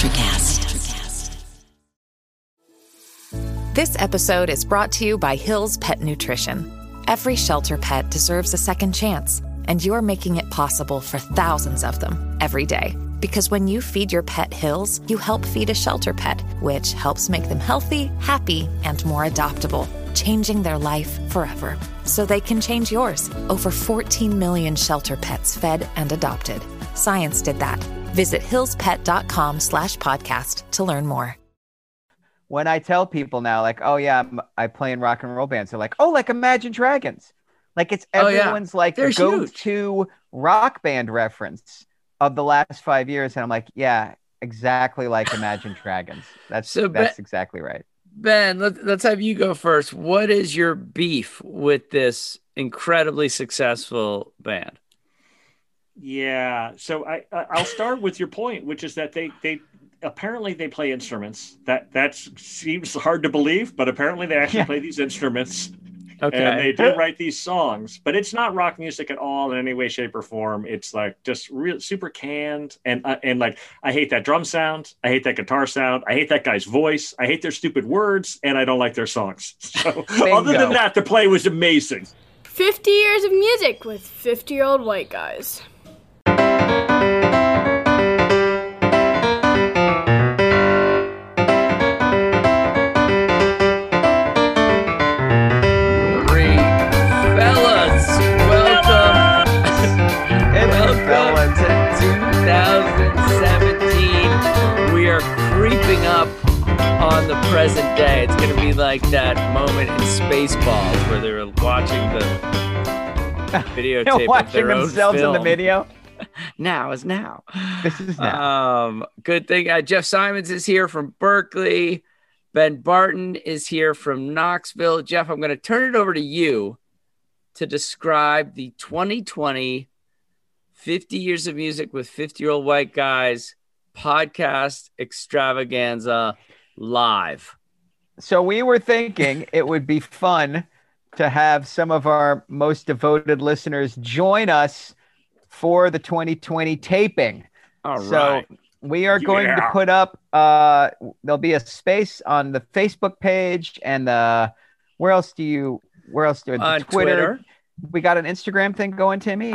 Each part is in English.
Electrocast. This episode is brought to you by Hill's Pet Nutrition. Every shelter pet deserves a second chance, and you're making it possible for thousands of them every day. Because when you feed your pet Hill's, you help feed a shelter pet, which helps make them healthy, happy, and more adoptable, changing their life forever. So they can change yours. Over 14 million shelter pets fed and adopted. Science did that. Visit hillspet.com/podcast to learn more. When I tell people now, like, oh yeah, I play in rock and roll bands, they're like, oh, like Imagine Dragons. Like it's everyone's like go-to rock band reference of the last 5 years. And I'm like, yeah, exactly like Imagine Dragons. That's exactly right. Ben, let's have you go first. What is your beef with this incredibly successful band? Yeah, so I'll start with your point, which is that they apparently they play instruments. That seems hard to believe, but apparently they actually play these instruments. Okay. And they do write these songs, but it's not rock music at all in any way, shape, or form. It's like just real super canned, and like I hate that drum sound, I hate that guitar sound, I hate that guy's voice, I hate their stupid words, and I don't like their songs. So other than that, the play was amazing. 50 years of music with 50-year-old white guys. Up on the present day. It's going to be like that moment in Spaceballs where they were watching the videotape of their themselves own film. In the video. Now is now. This is now. Good thing. Jeff Simons is here from Berkeley. Ben Barton is here from Knoxville. Jeff, I'm going to turn it over to you to describe the 2020 50 Years of Music with 50-Year-Old White Guys podcast extravaganza live. So we were thinking it would be fun to have some of our most devoted listeners join us for the 2020 taping. All right. So we are going to put up, there'll be a space on the Facebook page and where else do Twitter. We got an Instagram thing going, Timmy?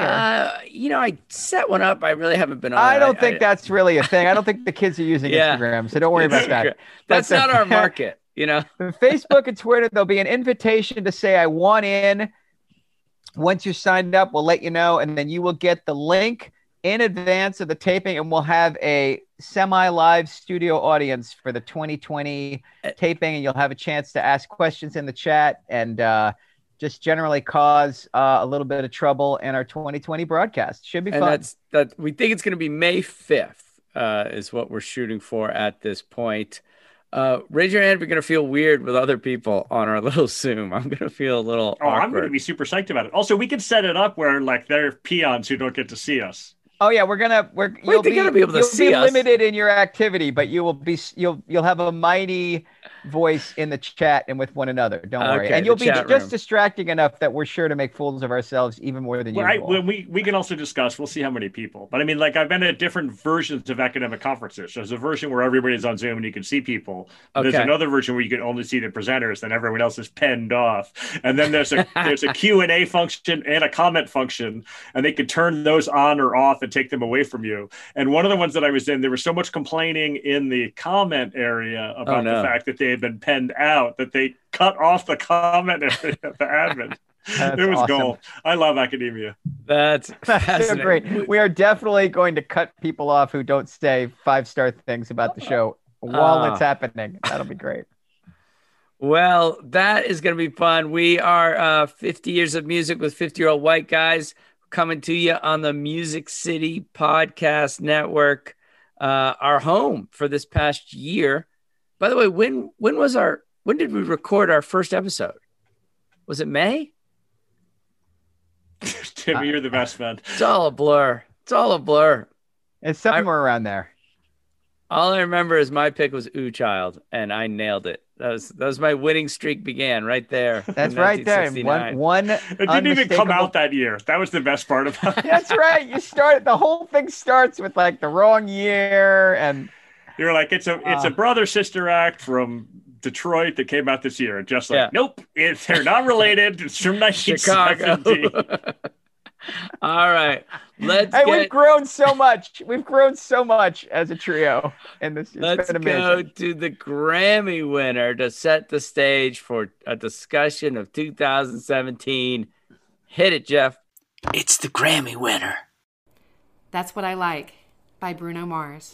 I set one up. I really haven't been on I don't think that's really a thing. I don't think the kids are using Instagram, so don't worry about that. That's not our market, Facebook and Twitter, there'll be an invitation to say, I want in. Once you're signed up, we'll let you know, and then you will get the link in advance of the taping, and we'll have a semi-live studio audience for the 2020 taping, and you'll have a chance to ask questions in the chat and just generally cause a little bit of trouble in our 2020 broadcast. Should be fun. And we think it's going to be May 5th is what we're shooting for at this point. Raise your hand if you're going to feel weird with other people on our little Zoom. I'm going to feel a little awkward. I'm going to be super psyched about it. Also, we could set it up where like they're peons who don't get to see us. Oh yeah, you'll be able to see us. Limited in your activity, but you'll have a mighty voice in the chat and with one another. Don't worry, and you'll be just distracting enough that we're sure to make fools of ourselves even more than usual. When we can also discuss. We'll see how many people. But I mean, like I've been at different versions of academic conferences. So there's a version where everybody's on Zoom and you can see people. There's another version where you can only see the presenters, and everyone else is penned off. And then there's a Q&A function and a comment function, and they can turn those on or off and take them away from you. And one of the ones that I was in, there was so much complaining in the comment area about the fact that they had been penned out that they cut off the comment area of the admin. It was awesome. Gold. I love academia. That's so great. We are definitely going to cut people off who don't say 5-star things about the show while it's happening. That'll be great. Well, that is going to be fun. We are 50 Years of Music with 50-Year-Old White Guys coming to you on the Music City Podcast Network, our home for this past year. By the way, when did we record our first episode? Was it May? Timmy, you're the best man. It's all a blur. It's somewhere around there. All I remember is my pick was Ooh Child, and I nailed it. That was my winning streak began right there. That's right there. One it didn't even come out that year. That was the best part about it. That's right. The whole thing starts with like the wrong year and You're like, it's a brother sister act from Detroit that came out this year. And just like, nope, they're not related. It's from 1970. Chicago. All right. We've grown so much. We've grown so much as a trio in this. Let's go to the Grammy winner to set the stage for a discussion of 2017. Hit it, Jeff. It's the Grammy winner. That's What I Like by Bruno Mars.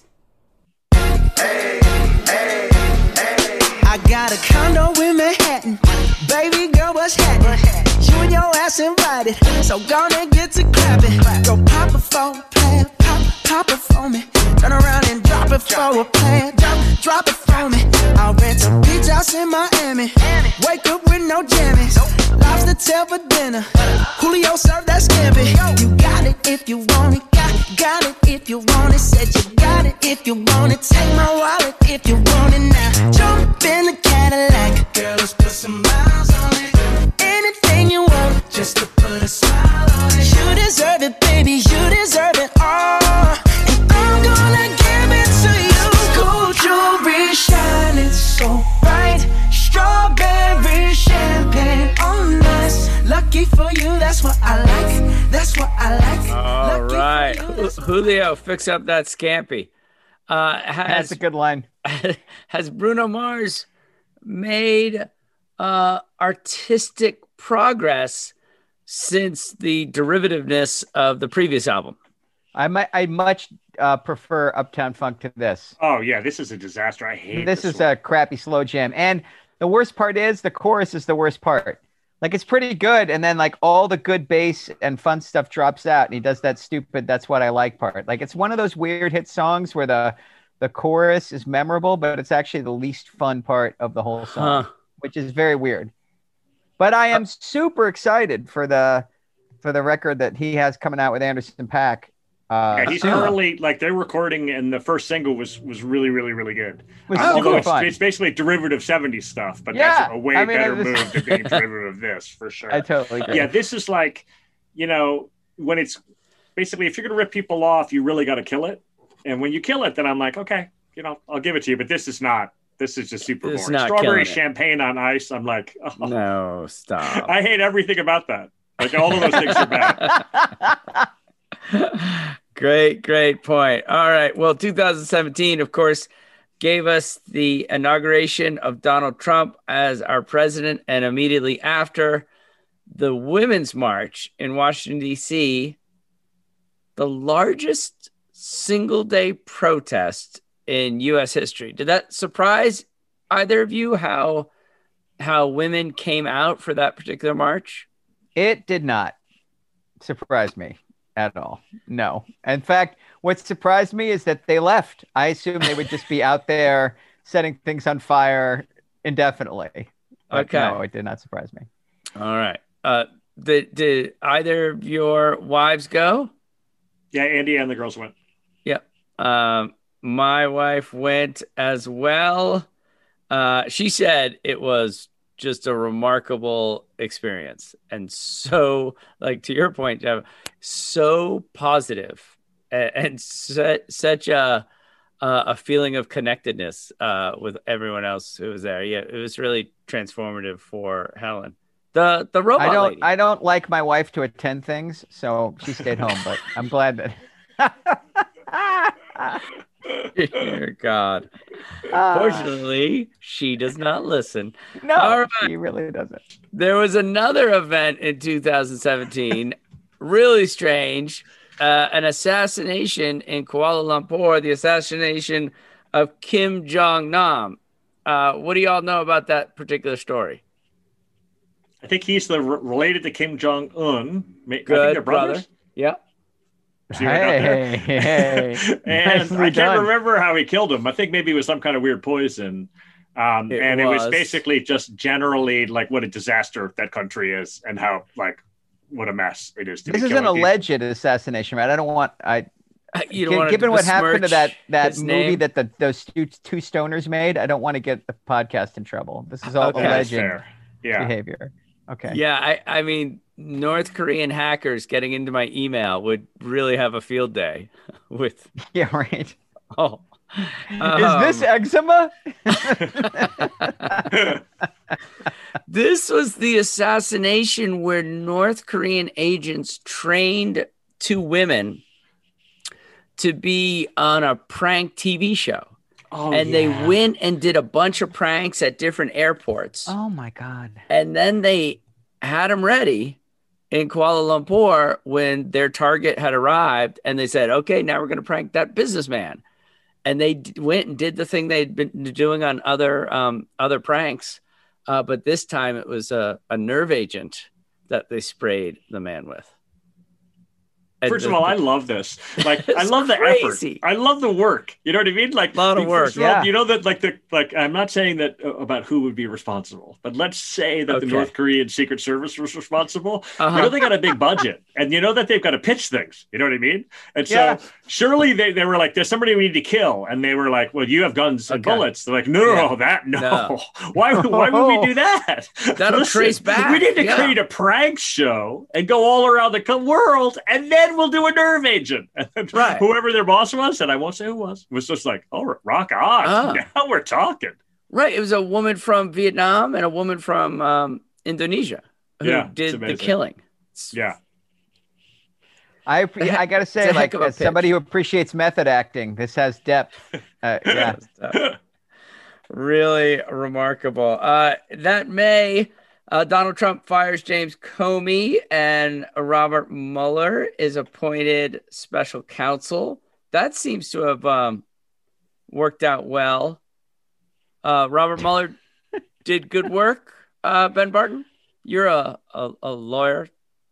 Hey, hey, hey. I got a condo in Manhattan. Baby girl, what's happening? You and your ass invited, so gonna get to clapping. Go pop it for a player, pop it for me. Turn around and drop it for a player, drop it for me. I'll rent a beach house in Miami. Wake up with no jammies. Lobster tail for dinner. Julio served that scampi. You got it if you want it. Got it if you want it. Said you got it if you want it. Take my wallet if you want it now. Jump in the Cadillac. Girl, let's put some miles on it. Anything you want, just to put a smile on it. You deserve it, baby. You deserve it all. And I'm gonna give it to you. Gold jewelry shining so bright. Strawberry champagne on us. Lucky for you, that's what I like. That's what I like. All right. Julio, fix up that scampi. That's a good line. Has Bruno Mars made artistic progress since the derivativeness of the previous album? I much prefer Uptown Funk to this. Oh yeah, this is a disaster. I hate this. This is a crappy slow jam, and the worst part is the chorus is the worst part. Like, it's pretty good, and then like all the good bass and fun stuff drops out, and he does that stupid "That's What I Like" part. Like, it's one of those weird hit songs where the chorus is memorable, but it's actually the least fun part of the whole song, which is very weird. But I am super excited for the record that he has coming out with Anderson .Paak. Yeah, he's early, like they're recording, and the first single was really, really, really good. It's basically derivative 70s stuff, but that's a way better move to being derivative of this, for sure. I totally agree. Yeah, this is like, when it's basically, if you're going to rip people off, you really got to kill it. And when you kill it, then I'm like, okay, I'll give it to you. But this is not. This is just super boring. Strawberry champagne on ice. I'm like, oh. No, stop. I hate everything about that. Like, all of those things are bad. Great point. All right. Well, 2017, of course, gave us the inauguration of Donald Trump as our president, and immediately after, the Women's March in Washington, D.C., the largest single-day protest in U.S. history. Did that surprise either of you how women came out for that particular march? It did not surprise me at all. No. In fact, what surprised me is that they left. I assumed they would just be out there setting things on fire indefinitely. Okay. No, it did not surprise me. All right. Did either of your wives go? Yeah, Andy and the girls went. Yep. My wife went as well. She said it was just a remarkable experience. And so, like, to your point, Jeff, so positive and such a feeling of connectedness with everyone else who was there. Yeah, it was really transformative for Helen. The robot lady. I don't like my wife to attend things, so she stayed home, but I'm glad that Dear God. Fortunately, she does not listen. No, right. She really doesn't. There was another event in 2017, really strange, an assassination in Kuala Lumpur, the assassination of Kim Jong-nam. What do y'all know about that particular story? I think he's related to Kim Jong-un. I think Good they're brothers. brother. Yeah. Hey. And I can't remember how he killed him. I think maybe it was some kind of weird poison. It was basically just generally like what a disaster that country is and how like what a mess it is. This is an alleged assassination, right? I don't want given what happened to that movie that those two stoners made, I don't want to get the podcast in trouble. This is all alleged behavior. Okay. Yeah, I mean, North Korean hackers getting into my email would really have a field day with. Yeah, right. Oh, Is this eczema? This was the assassination where North Korean agents trained two women to be on a prank TV show. They went and did a bunch of pranks at different airports. Oh, my God. And then they had them ready in Kuala Lumpur when their target had arrived. And they said, okay, now we're going to prank that businessman. And they went and did the thing they'd been doing on other pranks. But this time it was a nerve agent that they sprayed the man with. First of all, I love this. Like, I love the effort. I love the work. You know what I mean? Like, a lot of work. Yeah. You know that, I'm not saying that about who would be responsible, but let's say that the North Korean Secret Service was responsible. You know, they got a big budget, and you know that they've got to pitch things. You know what I mean? And so surely they were like, "There's somebody we need to kill," and they were like, "Well, you have guns and bullets." They're like, "No. Why would we do that? That'll trace back. We need to create a prank show and go all around the world, and then we'll do a nerve agent." And whoever their boss was, and I won't say who was just like, "Oh, rock on." Now we're talking. Right. It was a woman from Vietnam and a woman from Indonesia who did the killing. Yeah. I got to say, like, as somebody who appreciates method acting, this has depth. Really remarkable. That May, Donald Trump fires James Comey and Robert Mueller is appointed special counsel. That seems to have worked out well. Robert Mueller did good work. Ben Barton, you're a lawyer.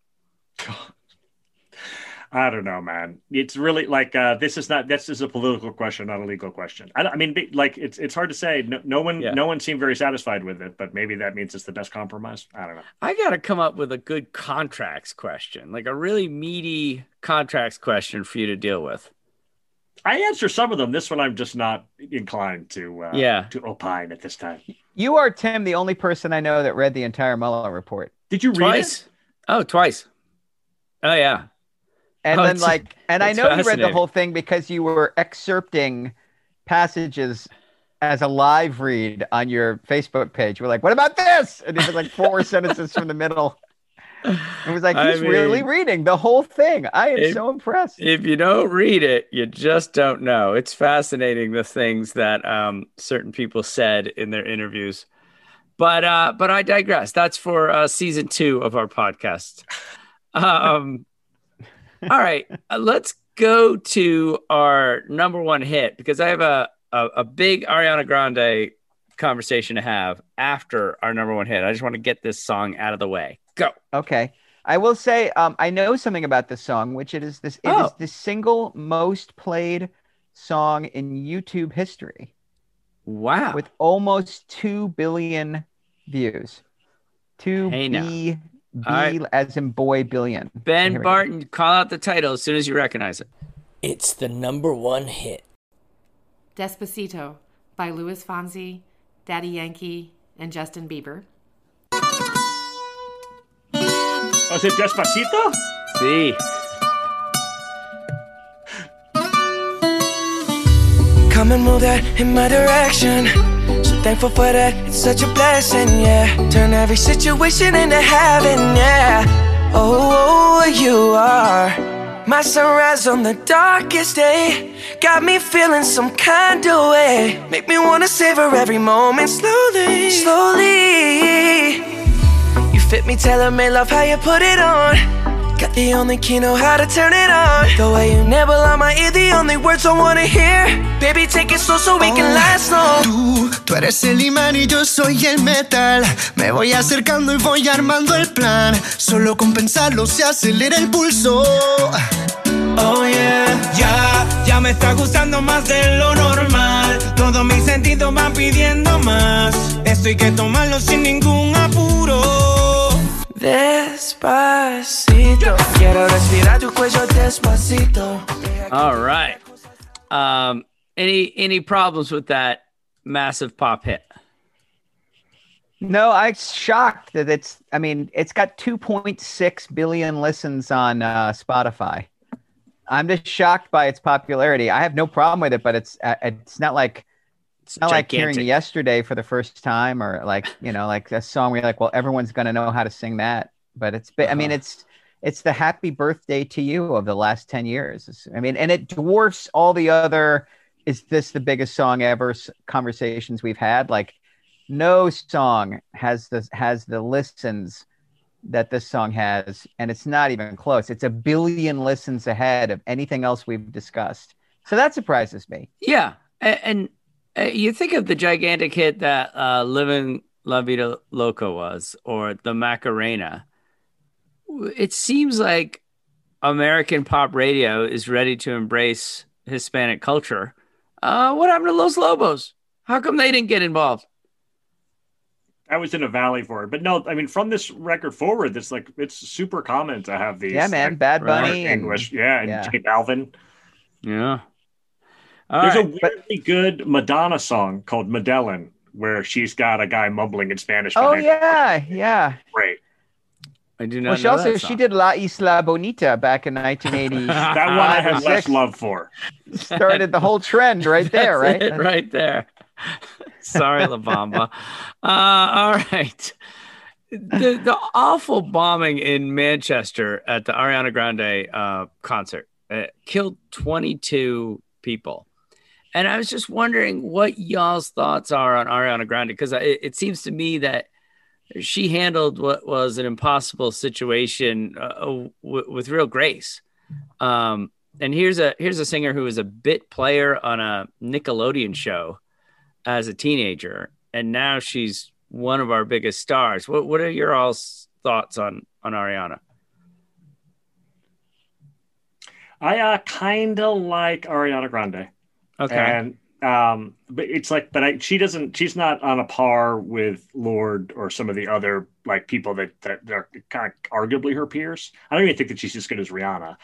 I don't know, man. It's really like this is a political question, not a legal question. I mean, like it's hard to say. No one seemed very satisfied with it, but maybe that means it's the best compromise. I don't know. I got to come up with a good contracts question, like a really meaty contracts question for you to deal with. I answer some of them. This one, I'm just not inclined to opine at this time. You are, Tim, the only person I know that read the entire Mueller report. Did you read it? Oh, twice. Oh, yeah. And then I know you read the whole thing because you were excerpting passages as a live read on your Facebook page. We're like, what about this? And it was like 4 sentences from the middle. It was like, he's really reading the whole thing. I am so impressed. If you don't read it, you just don't know. It's fascinating, the things that certain people said in their interviews. But I digress. That's for season 2 of our podcast. All right, let's go to our number one hit, because I have a big Ariana Grande conversation to have after our number one hit. I just want to get this song out of the way. Go. Okay. I will say I know something about this song, which it is the single most played song in YouTube history. Wow. With almost 2 billion views. 2 B as in boy billion. Ben Barton, call out the title as soon as you recognize it. It's the number one hit. Despacito by Luis Fonsi, Daddy Yankee, and Justin Bieber. ¿Es it Despacito? Sí. Come and move that in my direction. So thankful for that, it's such a blessing, yeah. Turn every situation into heaven, yeah. Oh, you are my sunrise on the darkest day. Got me feeling some kind of way. Make me wanna savor every moment slowly, slowly. You fit me, tailor-made, love how you put it on. Got the only key, know how to turn it on. The way you nibble on my ear, the only words I wanna hear. Baby, take it slow so we can last long. Tú eres el imán y yo soy el metal. Me voy acercando y voy armando el plan. Solo con pensarlo se acelera el pulso. Oh yeah, ya me está gustando más de lo normal. Todos mis sentidos van pidiendo más. Esto hay que tomarlo sin ningún apuro. Despacito, quiero respirar tu cuello despacito. All right. Any problems with that massive pop hit? No, I'm shocked that it's got 2.6 billion listens on Spotify. I'm just shocked by its popularity. I have no problem with it, but it's not like like hearing Yesterday for the first time, or like, like a song where you're like, well, everyone's gonna know how to sing that. But I mean, it's the Happy Birthday to You of the last 10 years. I mean, and it dwarfs all the other, is this the biggest song ever conversations we've had. Like, no song has the listens that this song has, and it's not even close. It's 1 billion listens ahead of anything else we've discussed. So that surprises me. Yeah. And you think of the gigantic hit that Living La Vida Loca was, or the Macarena. It seems like American pop radio is ready to embrace Hispanic culture. What happened to Los Lobos? How come they didn't get involved? I was in a valley for it, but no, I mean, from this record forward, it's super common to have these. Yeah, man, Bad Bunny and English, and J Balvin. Yeah. There's a weirdly good Madonna song called Medellin, where she's got a guy mumbling in Spanish. Oh yeah. Great. I do not. Well, she did La Isla Bonita back in 1980. That one I have less love for. Started the whole trend right there, right? Right there. Sorry, La Bamba. All right. The awful bombing in Manchester at the Ariana Grande concert killed 22 people. And I was just wondering what y'all's thoughts are on Ariana Grande, because it seems to me that she handled what was an impossible situation with real grace. And here's a singer who was a bit player on a Nickelodeon show as a teenager, and now she's one of our biggest stars. What are your all's thoughts on Ariana? I kind of like Ariana Grande. Okay. And but it's like, she's not on a par with Lorde or some of the other like people that are kind of arguably her peers. I don't even think that she's as good as Rihanna.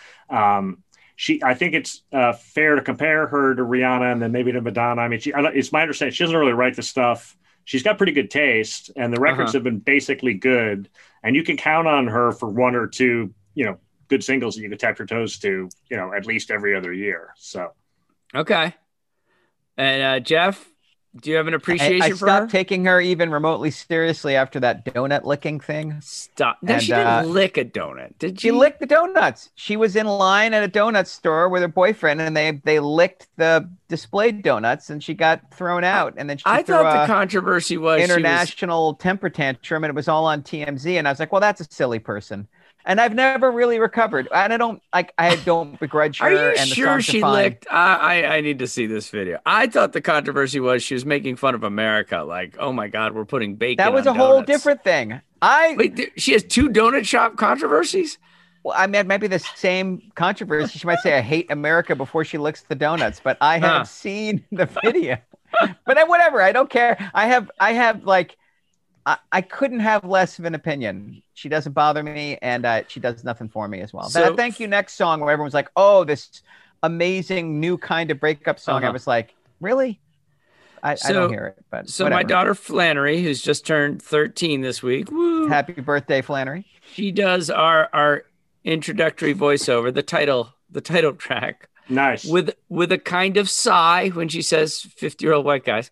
I think it's fair to compare her to Rihanna and then maybe to Madonna. I mean, it's my understanding she doesn't really write the stuff. She's got pretty good taste, and the records have been basically good. And you can count on her for one or two, good singles that you can tap your toes to, at least every other year. So, okay. And Jeff, do you have an appreciation for her? I stopped taking her even remotely seriously after that donut licking thing. Stop. No, she didn't lick a donut, did she? She licked the donuts. She was in line at a donut store with her boyfriend, and they licked the displayed donuts, and she got thrown out. And then I thought the controversy was international temper tantrum, and it was all on TMZ. And I was like, well, that's a silly person. And I've never really recovered. And I don't begrudge her. Are you and sure she licked? I need to see this video. I thought the controversy was she was making fun of America. Like, oh my God, we're putting bacon on That was a whole different thing. Wait, she has 2 donut shop controversies? Well, I mean, it might be the same controversy. She might say, I hate America before she licks the donuts, but I have seen the video. But whatever, I don't care. I have like, I couldn't have less of an opinion. She doesn't bother me, and she does nothing for me as well. So, thank you. Next song, where everyone's like, "Oh, this amazing new kind of breakup song." I was like, "Really?" I don't hear it. But so whatever. My daughter Flannery, who's just turned 13 this week. Woo, happy birthday, Flannery! She does our introductory voiceover, the title track. Nice. With a kind of sigh when she says 50-year-old white guys.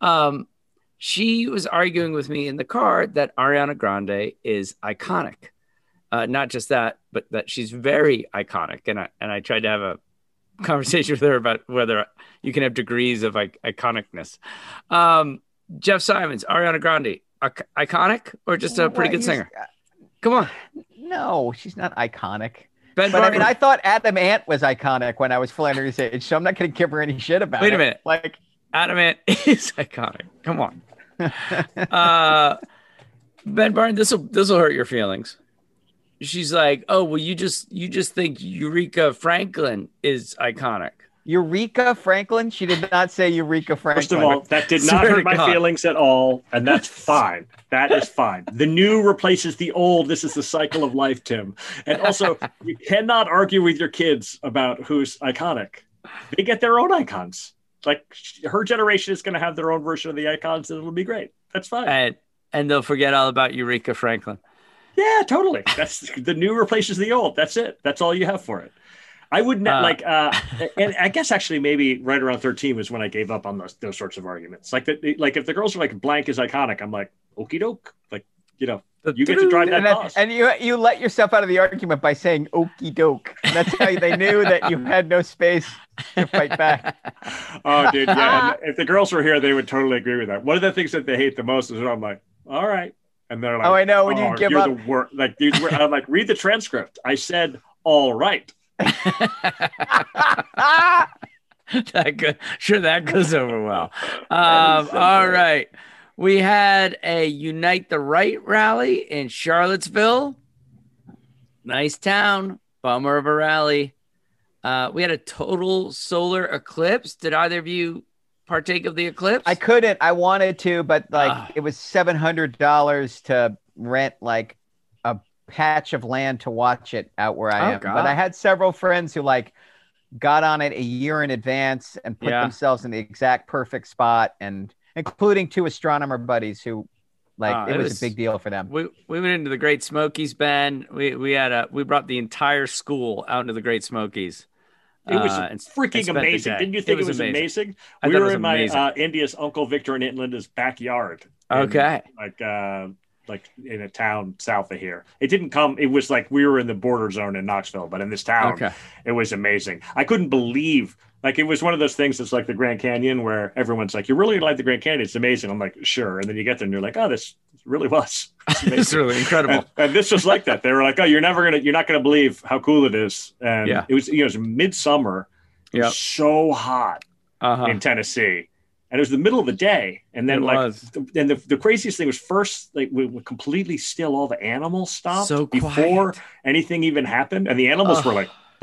She was arguing with me in the car that Ariana Grande is iconic. Not just that, but that she's very iconic. And I tried to have a conversation with her about whether you can have degrees of iconicness. Jeff Simons, Ariana Grande, iconic or just a pretty good singer? Come on. No, she's not iconic. But I mean, I thought Adam Ant was iconic when I was Flannery's age, so I'm not going to give her any shit about it. Wait a minute. Like, Adam Ant is iconic. Come on. Ben Barnes, this will hurt your feelings. She's like, oh, well, you just think Eureka Franklin is iconic. Eureka Franklin? She did not say Eureka Franklin. First of all, that did not hurt my feelings at all, and that's fine. That is fine. The new replaces the old. This is the cycle of life, Tim. And also, you cannot argue with your kids about who's iconic. They get their own icons. Like, her generation is going to have their own version of the icons, and it'll be great. That's fine. And they'll forget all about Eureka Franklin. Yeah, totally. That's the new replaces the old. That's it. That's all you have for it. I wouldn't and I guess actually maybe right around 13 was when I gave up on those sorts of arguments. Like if the girls are like blank is iconic, I'm like, okie doke. Like, you get to drive that bus. And you let yourself out of the argument by saying okie doke. And that's how they knew that you had no space to fight back. Oh, dude, yeah. And if the girls were here, they would totally agree with that. One of the things that they hate the most is when I'm like, all right. And they're like, oh, I know. When you give up. I'm like, read the transcript. I said, all right. That goes over well. All right. We had a Unite the Right rally in Charlottesville. Nice town. Bummer of a rally. We had a total solar eclipse. Did either of you partake of the eclipse? I couldn't. I wanted to, but it was $700 to rent like a patch of land to watch it out where I am. God. But I had several friends who got on it a year in advance and put themselves in the exact perfect spot, and including 2 astronomer buddies who it was a big deal for them. We went into the Great Smokies, Ben. We brought the entire school out into the Great Smokies. It was freaking amazing. Didn't you think it was amazing? We were in my India's Uncle Victor and Aunt Linda's backyard. Okay. Like in a town south of here. It didn't come. It was like we were in the border zone in Knoxville, but in this town, It was amazing. I couldn't believe, it was one of those things that's like the Grand Canyon where everyone's like, you really like the Grand Canyon? It's amazing. I'm like, sure. And then you get there and you're like, oh, this really was. It's really incredible. And this was like that. They were like, oh, you're not going to believe how cool it is. And it was, it was midsummer. It was so hot in Tennessee. And it was the middle of the day. And then the craziest thing was first, we would completely still, all the animals stopped before anything even happened. And the animals were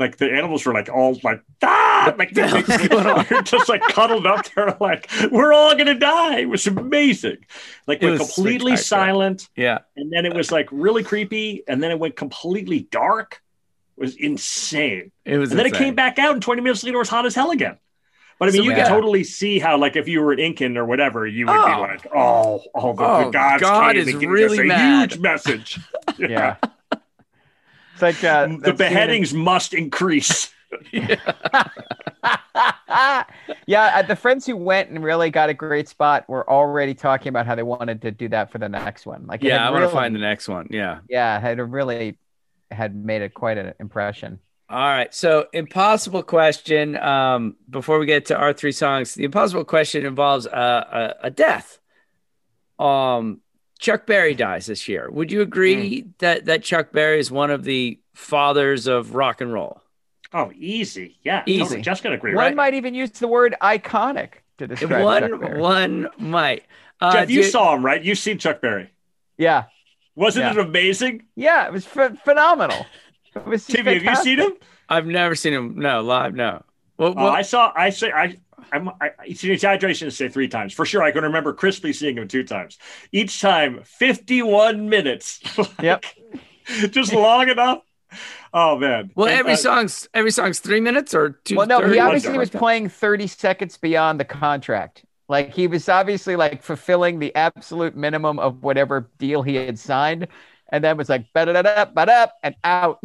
all like, ah! We're just cuddled up there, we're all going to die. It was amazing. It went completely silent. Yeah. And then it was really creepy. And then it went completely dark. It was insane. And then it came back out, and 20 minutes later it was hot as hell again. But I mean, you can totally see how, if you were an Incan or whatever, you would be like, the gods God came is to give really us a mad. huge message. Yeah. It's like the beheadings must increase. The friends who went and really got a great spot were already talking about how they wanted to do that for the next one. I want to find the next one. Yeah. Yeah, had made it quite an impression. All right. So impossible question. Before we get to our 3 songs, the impossible question involves a death. Chuck Berry dies this year. Would you agree that Chuck Berry is one of the fathers of rock and roll? Oh, easy. Yeah. Easy. Totally. Just going to agree. One might even use the word iconic to describe Chuck Berry. One might. Jeff, you saw him, right? You've seen Chuck Berry. Yeah. Wasn't it amazing? Yeah, it was phenomenal. Timmy, have you seen him? I've never seen him. No, live. No. I exaggeration to say 3 times for sure. I can remember crisply seeing him 2 times. Each time, 51 minutes. Yep. Just long enough. Oh man. Well, every song's 3 minutes or 2. Well, no, he obviously was playing 30 seconds beyond the contract. He was obviously fulfilling the absolute minimum of whatever deal he had signed. And then was ba-da-da-da, and out.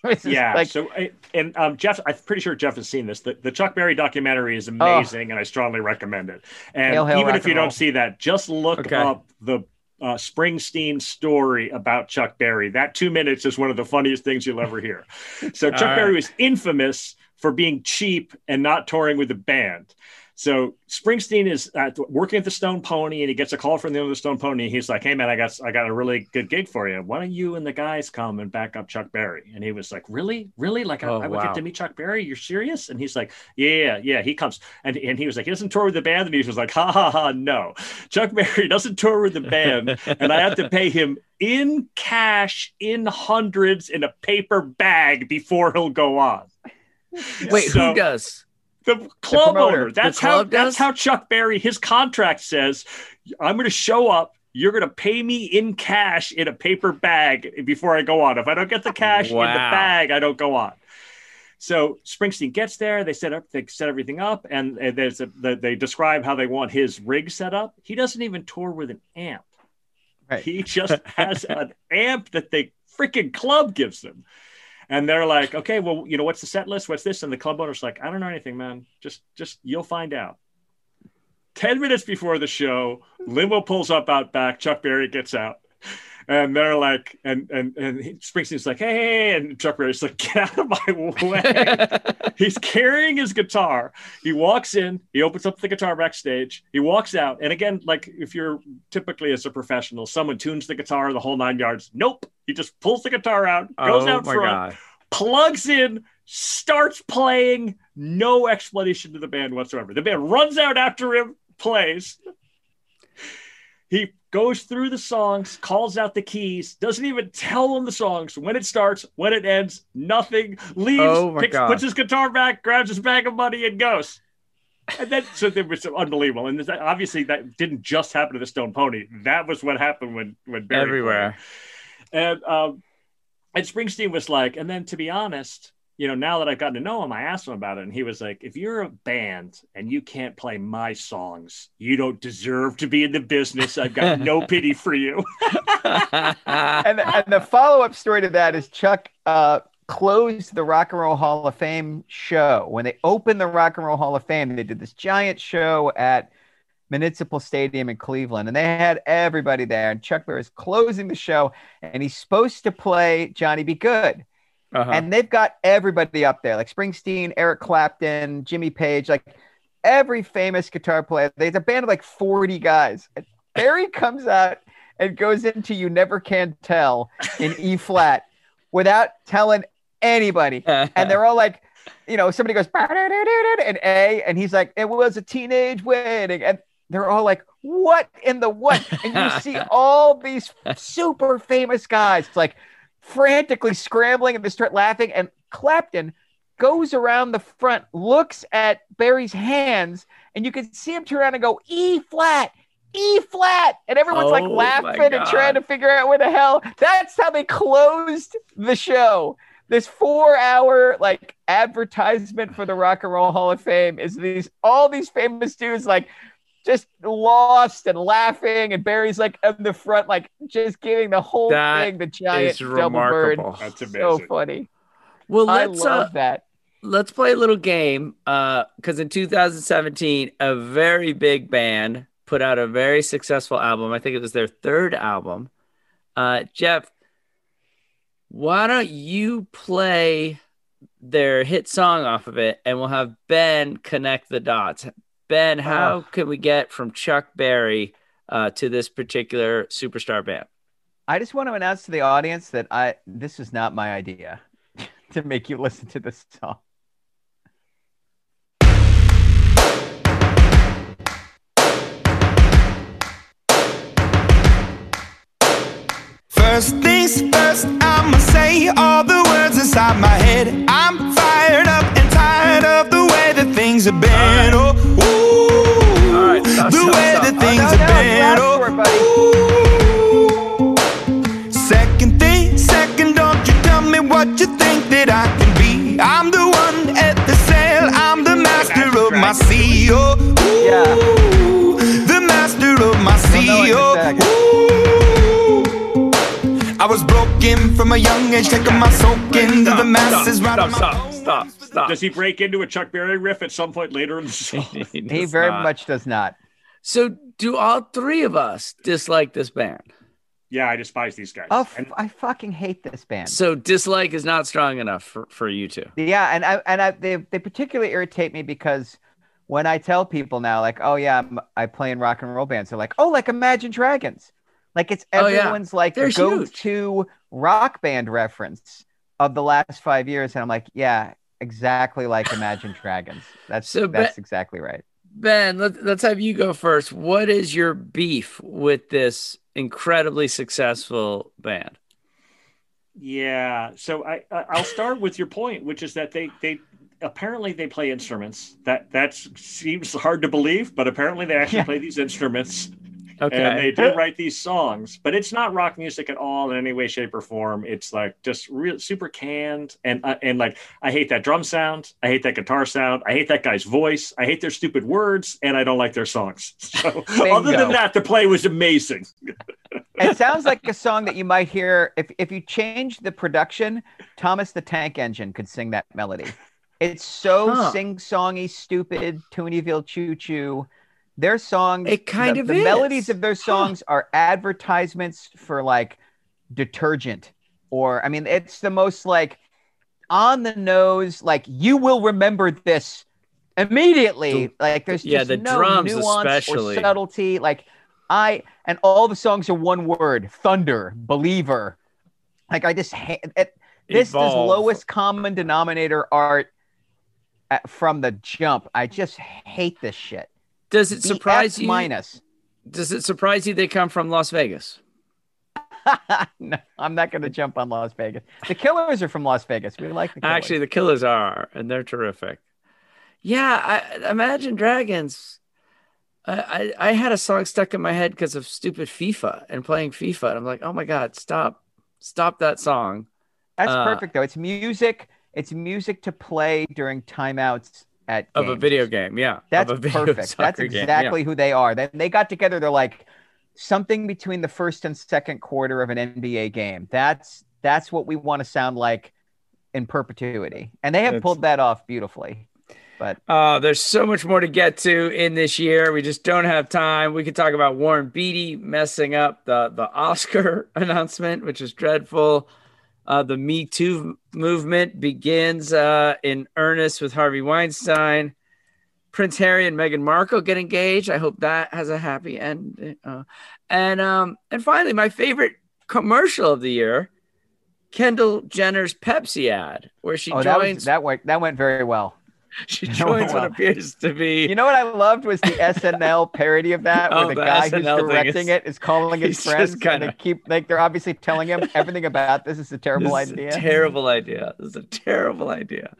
Jeff, I'm pretty sure Jeff has seen this. The Chuck Berry documentary is amazing, and I strongly recommend it. And even if you don't see that, just look up the Springsteen story about Chuck Berry. That 2 minutes is one of the funniest things you'll ever hear. So Chuck Berry was infamous for being cheap and not touring with the band. So Springsteen is working at the Stone Pony, and he gets a call from the owner of the Stone Pony. He's like, "Hey man, I got a really good gig for you. Why don't you and the guys come and back up Chuck Berry?" And he was like, "Really? I would get to meet Chuck Berry? You're serious?" And he's like, "Yeah, he comes." And he was like, "He doesn't tour with the band." And he was like, "Ha, no. Chuck Berry doesn't tour with the band, and I have to pay him in cash, in hundreds, in a paper bag before he'll go on." Wait, who does? The club owner. That's how Chuck Berry, his contract says, I'm going to show up. You're going to pay me in cash in a paper bag before I go on. If I don't get the cash in the bag, I don't go on. So Springsteen gets there. They set everything up, and they describe how they want his rig set up. He doesn't even tour with an amp. Right. He just has an amp that the freaking club gives him. And they're like, okay, well, what's the set list? What's this? And the club owner's like, I don't know anything, man. Just you'll find out. 10 minutes before the show, limo pulls up out back. Chuck Berry gets out. And they're like, and Springsteen's like, hey, and Chuck Berry's like, get out of my way. He's carrying his guitar. He walks in, he opens up the guitar backstage, he walks out. And again, like if you're typically as a professional, someone tunes the guitar the whole 9 yards. Nope. He just pulls the guitar out, goes out front, plugs in, starts playing, no explanation to the band whatsoever. The band runs out after him, plays. He goes through the songs, calls out the keys, doesn't even tell them the songs, when it starts, when it ends, nothing, leaves, puts his guitar back, grabs his bag of money, and goes. And then, so it was unbelievable. And obviously that didn't just happen to the Stone Pony. That was what happened when Berry everywhere. Played. And Springsteen was like, and then to be honest, now that I've gotten to know him, I asked him about it, and he was like, if you're a band and you can't play my songs, you don't deserve to be in the business. I've got no pity for you. and the follow-up story to that is Chuck closed the Rock and Roll Hall of Fame show. When they opened the Rock and Roll Hall of Fame, they did this giant show at Municipal Stadium in Cleveland, and they had everybody there, and Chuck Berry is closing the show, and he's supposed to play Johnny Be Good. And they've got everybody up there, like Springsteen, Eric Clapton, Jimmy Page, like every famous guitar player. There's a band of like 40 guys. And Berry comes out and goes into You Never Can Tell in E flat without telling anybody. And they're all like, somebody goes and A, and he's like, it was a teenage wedding. And they're all like, what in the what? And you see all these super famous guys. It's like, frantically scrambling, and they start laughing, and Clapton goes around the front, looks at Berry's hands, and you can see him turn around and go E flat, and everyone's like laughing and trying to figure out where the hell. That's how they closed the show. This 4-hour like advertisement for the Rock and Roll Hall of Fame is all these famous dudes like just lost and laughing, and Berry's like in the front, like just giving the whole thing the giant double bird. That's amazing. So funny. Well, I love that. Let's play a little game because in 2017, a very big band put out a very successful album. I think it was their third album. Jeff, why don't you play their hit song off of it, and we'll have Ben connect the dots. Ben, how can we get from Chuck Berry to this particular superstar band? I just want to announce to the audience that this is not my idea to make you listen to this song. First things first, I'ma say all the words inside my head. I'm fired up and tired of the way that things have been. Oh, ooh, the way that things have been. Oh, ooh. Second, don't you tell me what you think that I can be. I'm the one at the sail, I'm the master of my sea. Oh, ooh, the master of my sea. Oh, ooh. I was broken from a young age, taking my soak into the masses. Stop. Does he break into a Chuck Berry riff at some point later in the song? He very much does not. So do all three of us dislike this band? Yeah, I despise these guys. Oh, I fucking hate this band. So dislike is not strong enough for you two. Yeah, and they particularly irritate me because when I tell people now, like, oh yeah, I play in rock and roll bands, they're like, oh, like Imagine Dragons. Like it's everyone's like go-to rock band reference of the last 5 years. And I'm like, yeah, exactly like Imagine Dragons. That's exactly right. Ben, let's have you go first. What is your beef with this incredibly successful band? Yeah. So I'll start with your point, which is that they apparently they play instruments. That seems hard to believe, but apparently they actually play these instruments. Okay. And they do write these songs, but it's not rock music at all in any way, shape, or form. It's like just real super canned, and like I hate that drum sound, I hate that guitar sound, I hate that guy's voice, I hate their stupid words, and I don't like their songs. So other than that, the play was amazing. It sounds like a song that you might hear if you change the production. Thomas the Tank Engine could sing that melody. It's so sing-songy, stupid, Toonyville choo-choo. Their songs, it kind of the is. melodies of their songs are advertisements for like detergent, or I mean, it's the most like on the nose, like you will remember this immediately. Like there's just the no drums nuance especially. or subtlety. Like and all the songs are one word: thunder, believer. Like I just hate it. This is lowest common denominator art from the jump. I just hate this shit. Does it surprise you? Minus. Does it surprise you they come from Las Vegas? No, I'm not going to jump on Las Vegas. The Killers are from Las Vegas. We like the Killers. Actually, the Killers are, and they're terrific. Yeah, I Imagine Dragons. I had a song stuck in my head because of stupid FIFA and playing FIFA. And I'm like, oh my God, stop that song. That's perfect, though. It's music. It's music to play during timeouts at games. Of a video game. Yeah. That's perfect. That's exactly who they are. They got together. They're like something between the first and second quarter of an NBA game. That's what we want to sound like in perpetuity. And they have pulled that off beautifully. But there's so much more to get to in this year. We just don't have time. We could talk about Warren Beatty messing up the Oscar announcement, which is dreadful. The Me Too movement begins in earnest with Harvey Weinstein. Prince Harry and Meghan Markle get engaged. I hope that has a happy end. And finally, my favorite commercial of the year, Kendall Jenner's Pepsi ad, where she joins. That went very well. She joins what appears to be. You know what I loved was the SNL parody of that, where the guy who's directing it is calling his friends, and they're obviously telling him everything about this is a terrible idea. This is a terrible idea.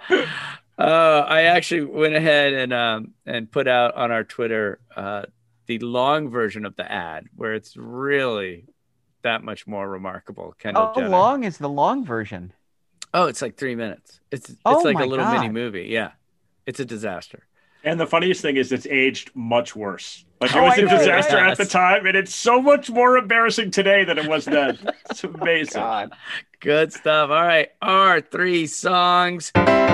I actually went ahead and put out on our Twitter the long version of the ad, where it's really that much more remarkable. Kendall Jenner. How long is the long version? Oh, it's like 3 minutes. It's like a little mini movie. Yeah. It's a disaster. And the funniest thing is it's aged much worse. Like it was a disaster at the time, and it's so much more embarrassing today than it was then. It's amazing. God. Good stuff. All right. Our 3 songs.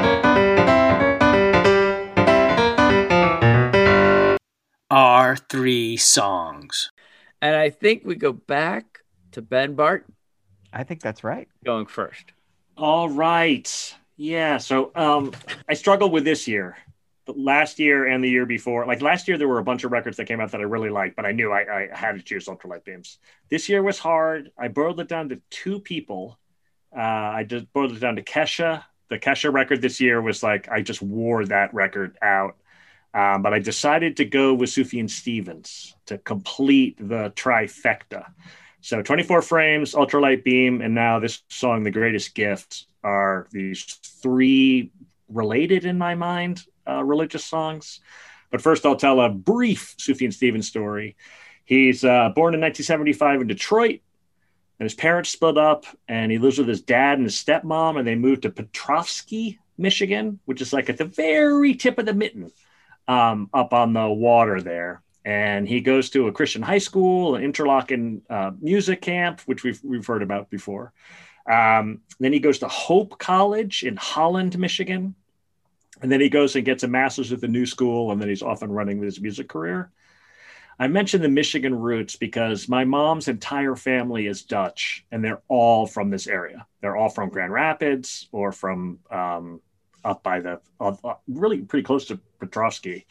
Our 3 songs. And I think we go back to Ben Barton. I think that's right. Going first. All right. Yeah, so I struggled with this year, but last year and the year before. Like last year, there were a bunch of records that came out that I really liked, but I knew I had to choose Ultralight Beams. This year was hard. I boiled it down to 2 people. I just boiled it down to Kesha. The Kesha record this year was like, I just wore that record out. But I decided to go with Sufjan Stevens to complete the trifecta. So 24 Frames, Ultralight Beam, and now this song, The Greatest Gift, are these 3 related in my mind religious songs. But first I'll tell a brief Sufjan Stevens story. He's born in 1975 in Detroit, and his parents split up, and he lives with his dad and his stepmom, and they moved to Petrovsky, Michigan, which is like at the very tip of the mitten up on the water there. And he goes to a Christian high school, an Interlochen music camp, which we've heard about before. Then he goes to Hope College in Holland, Michigan. And then he goes and gets a master's at the New School, and then he's off and running with his music career. I mentioned the Michigan roots because my mom's entire family is Dutch, and they're all from this area. They're all from Grand Rapids or from up by the really pretty close to Petrovsky.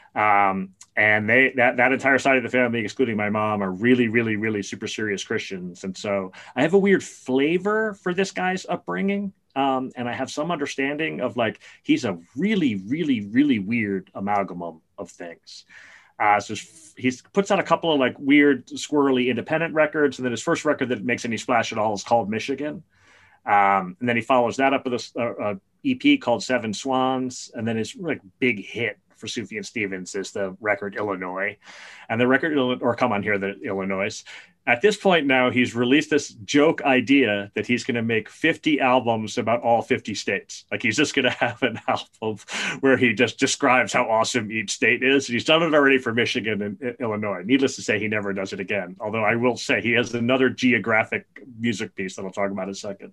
And that entire side of the family, excluding my mom, are really, really, really super serious Christians. And so I have a weird flavor for this guy's upbringing. And I have some understanding of like, he's a really, really, really weird amalgam of things. So he puts out a couple of like weird, squirrely independent records. And then his first record that makes any splash at all is called Michigan. And then he follows that up with a EP called Seven Swans. And then his like big hit for Sufjan Stevens is the record Illinois. And the record, or Come On Here, the Illinois. At this point now, he's released this joke idea that he's going to make 50 albums about all 50 states. Like he's just going to have an album where he just describes how awesome each state is. And he's done it already for Michigan and Illinois. Needless to say, he never does it again. Although I will say he has another geographic music piece that I'll talk about in a second.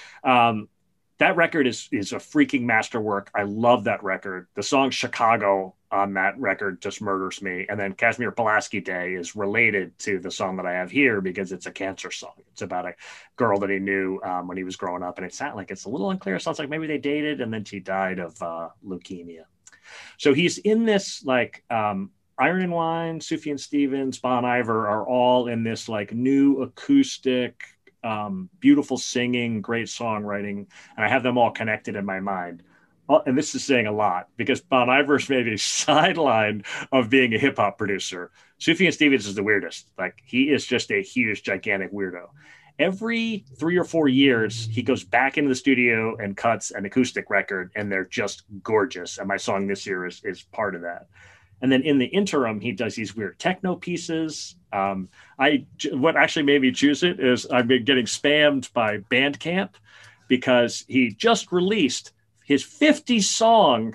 That record is a freaking masterwork. I love that record. The song Chicago on that record just murders me. And then Kazimierz Pulaski Day is related to the song that I have here because it's a cancer song. It's about a girl that he knew when he was growing up. And it sounds like it's a little unclear. It sounds like maybe they dated and then she died of leukemia. So he's in this like Iron and Wine, Sufjan Stevens, Bon Iver are all in this like new acoustic, beautiful singing, great songwriting, and I have them all connected in my mind. And this is saying a lot because Bon Iver's maybe sidelined of being a hip hop producer. Sufjan Stevens is the weirdest. Like he is just a huge, gigantic weirdo. Every 3 or 4 years, he goes back into the studio and cuts an acoustic record, and they're just gorgeous. And my song this year is part of that. And then in the interim, he does these weird techno pieces. What actually made me choose it is I've been getting spammed by Bandcamp because he just released his 50-song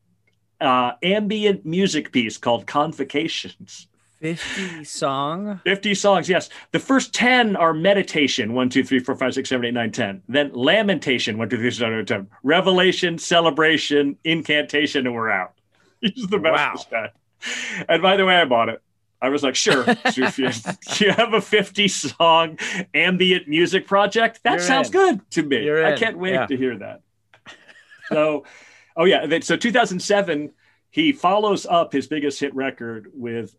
ambient music piece called Convocations. 50 songs, yes. The first 10 are meditation, 1, 2, 3, 4, 5, 6, 7, 8, 9, 10. Then lamentation, 1, 2, 3, 4, 5, 6, 7, 8, 10. Revelation, celebration, incantation, and we're out. He's the best guy. And by the way, I bought it. I was like, sure, Sufjan, you have a 50-song ambient music project? That sounds good to me. I can't wait to hear that. So, so 2007, he follows up his biggest hit record with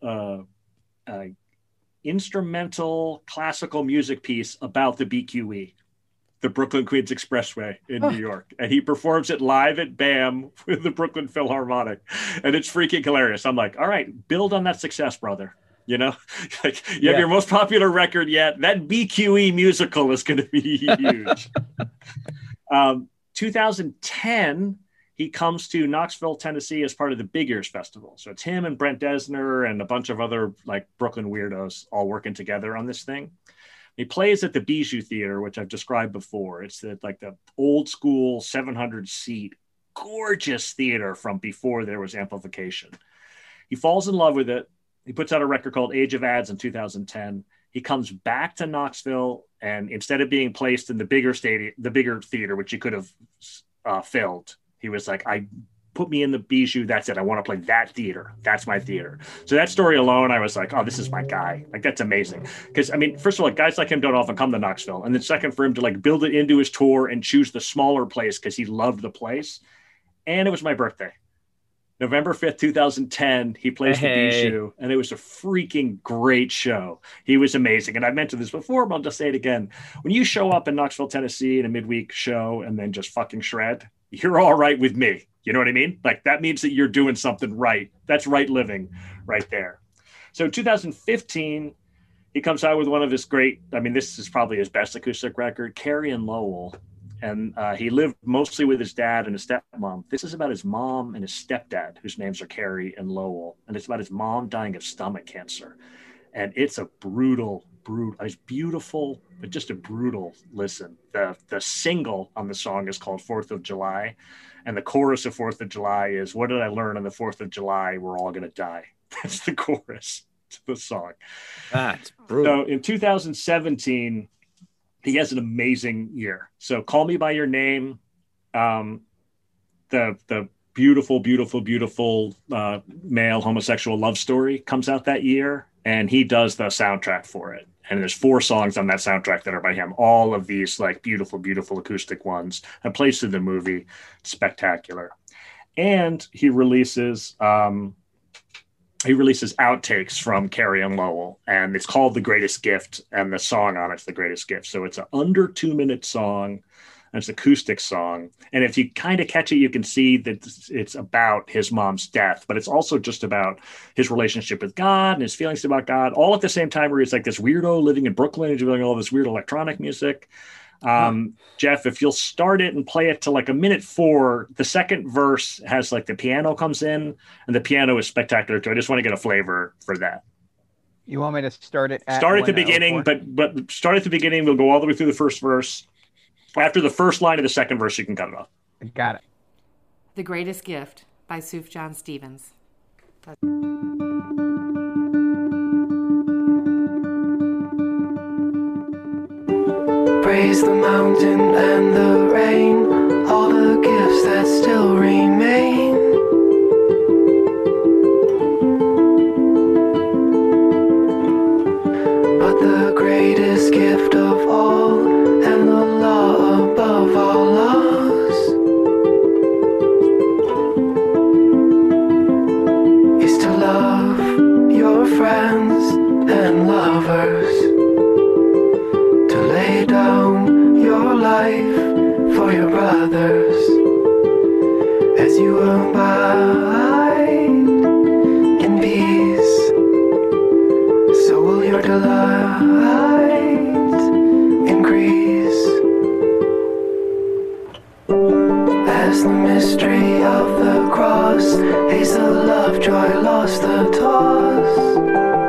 instrumental classical music piece about the BQE, the Brooklyn Queens Expressway in New York. And he performs it live at BAM with the Brooklyn Philharmonic. And it's freaking hilarious. I'm like, all right, build on that success, brother. You know, like you have your most popular record yet. That BQE musical is going to be huge. 2010, he comes to Knoxville, Tennessee as part of the Big Ears Festival. So it's him and Brent Desner and a bunch of other like Brooklyn weirdos all working together on this thing. He plays at the Bijou Theater, which I've described before. It's like the old school 700-seat, gorgeous theater from before there was amplification. He falls in love with it. He puts out a record called Age of Ads in 2010. He comes back to Knoxville, and instead of being placed in the bigger theater, which he could have filled, he was like, put me in the Bijou. That's it. I want to play that theater. That's my theater. So that story alone, I was like, oh, this is my guy. Like, that's amazing. Because, I mean, first of all, guys like him don't often come to Knoxville. And then second, for him to like build it into his tour and choose the smaller place because he loved the place. And it was my birthday. November 5th, 2010, he plays the Bijou, and it was a freaking great show. He was amazing. And I've mentioned this before, but I'll just say it again. When you show up in Knoxville, Tennessee in a midweek show and then just fucking shred, you're all right with me. You know what I mean? Like that means that you're doing something right. That's right living right there. So in 2015, he comes out with one of his this is probably his best acoustic record, Carrie and Lowell. And he lived mostly with his dad and his stepmom. This is about his mom and his stepdad, whose names are Carrie and Lowell. And it's about his mom dying of stomach cancer. And it's a brutal, it's beautiful, but just a brutal listen. The single on the song is called 4th of July. And the chorus of 4th of July is, what did I learn on the 4th of July? We're all going to die. That's the chorus to the song. That's brutal. So in 2017, he has an amazing year. So Call Me By Your Name, the beautiful, beautiful, beautiful male homosexual love story comes out that year, and he does the soundtrack for it. And there's 4 songs on that soundtrack that are by him. All of these like beautiful, beautiful acoustic ones and plays to the movie. Spectacular. And he releases outtakes from Carrie and Lowell, and it's called The Greatest Gift, and the song on it's The Greatest Gift. So it's an under 2-minute song, and it's an acoustic song. And if you kind of catch it, you can see that it's about his mom's death, but it's also just about his relationship with God and his feelings about God, all at the same time where he's like this weirdo living in Brooklyn and doing all this weird electronic music. Jeff, if you'll start it and play it to like a minute 4, the second verse has like the piano comes in, and the piano is spectacular too. I just want to get a flavor for that. You want me to start it at the beginning, but start at the beginning. We'll go all the way through the first verse. After the first line of the second verse, you can cut it off. Got it. The Greatest Gift by Sufjan Stevens. Praise the mountain and the rain, all the gifts that still remain. But the greatest gift of all, and the law above all laws, is to love your friends and lovers, to lay down your life for your brothers, as you abide in peace, so will your delight increase. As the mystery of the cross, hazel, love, joy, lost the toss.